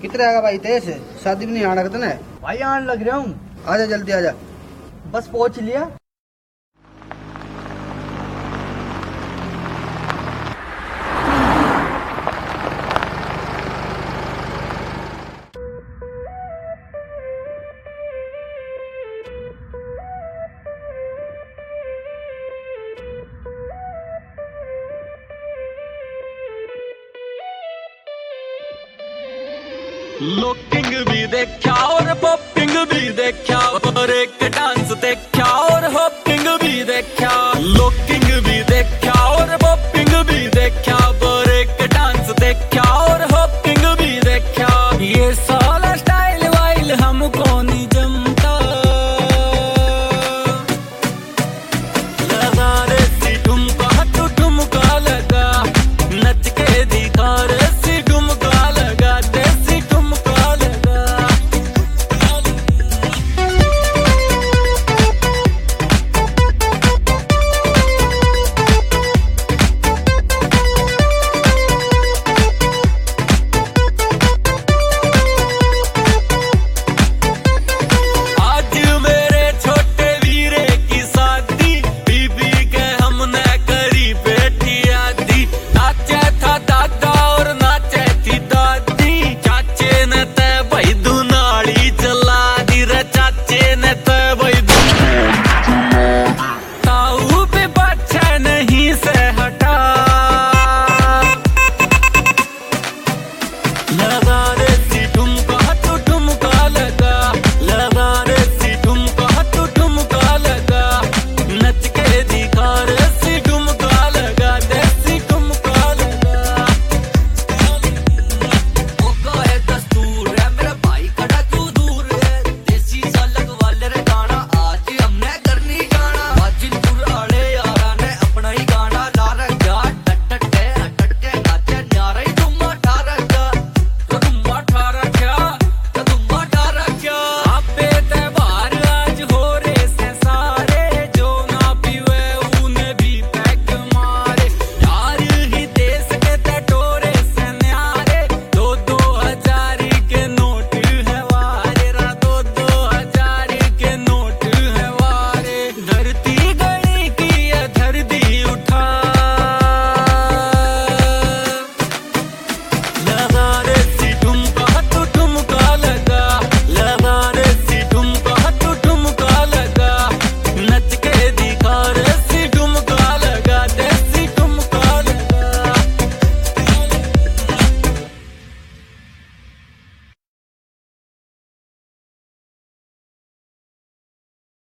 कितने आएगा भाई? तेज शादी भी नहीं आना कितने? भाई आने लग रहा हूँ। आजा जल्दी आजा। बस पहुंच लिया। लुकिंग भी देखा और पॉपिंग भी देखा और एक डांस देखा और हॉपिंग भी देखा।